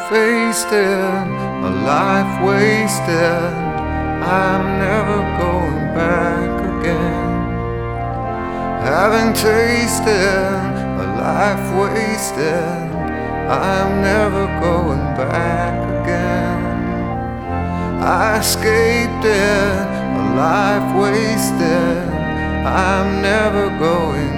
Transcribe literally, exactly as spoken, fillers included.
faced it, a life wasted. I'm never going back again. Having tasted a life wasted, I'm never going back again. I escaped it, a life wasted. I'm never going